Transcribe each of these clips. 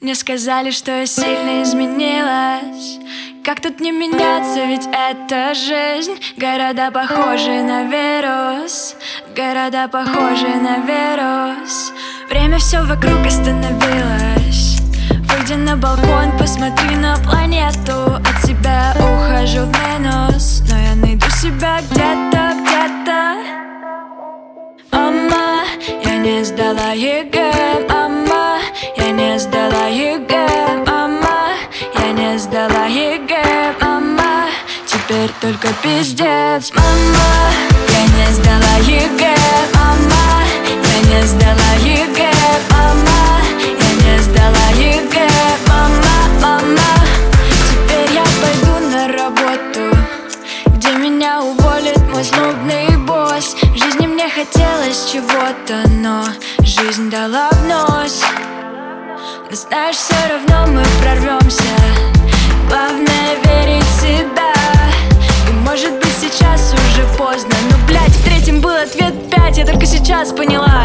Мне сказали, что я сильно изменилась. Как тут не меняться, ведь это жизнь. Города похожи на вирус, города похожи на вирус. Время все вокруг остановилось. Выйди на балкон, посмотри на планету. От себя ухожу в минус, но я найду себя где-то, где-то. Мама, я не сдала ЕГЭ. Мама, я не сдала ЕГЭ. Мама, я не сдала ЕГЭ. Мама, теперь только пиздец. Мама, я не сдала ЕГЭ. Мама, я не сдала ЕГЭ. Мама, я не сдала ЕГЭ. Мама, мама, теперь я пойду на работу, где меня уволит мой злобный босс. В жизни мне хотелось чего-то, но жизнь дала в нос. Но знаешь, все равно мы прорвемся. Главное верить в себя. И может быть сейчас уже поздно, но, блядь, в третьем был ответ 5. Я только сейчас поняла.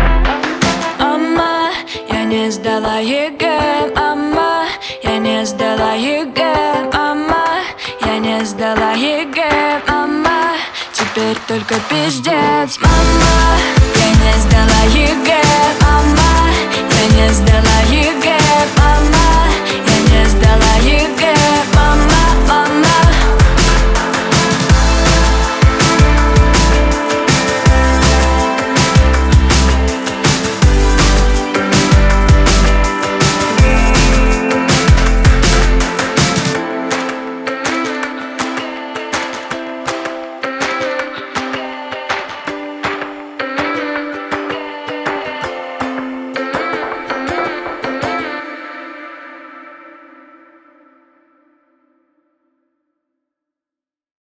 Мама, я не сдала ЕГЭ. Мама, я не сдала ЕГЭ. Мама, я не сдала ЕГЭ. Мама, теперь только пиздец. Мама, я не сдала ЕГЭ. Мама, я не сдала ЕГЭ.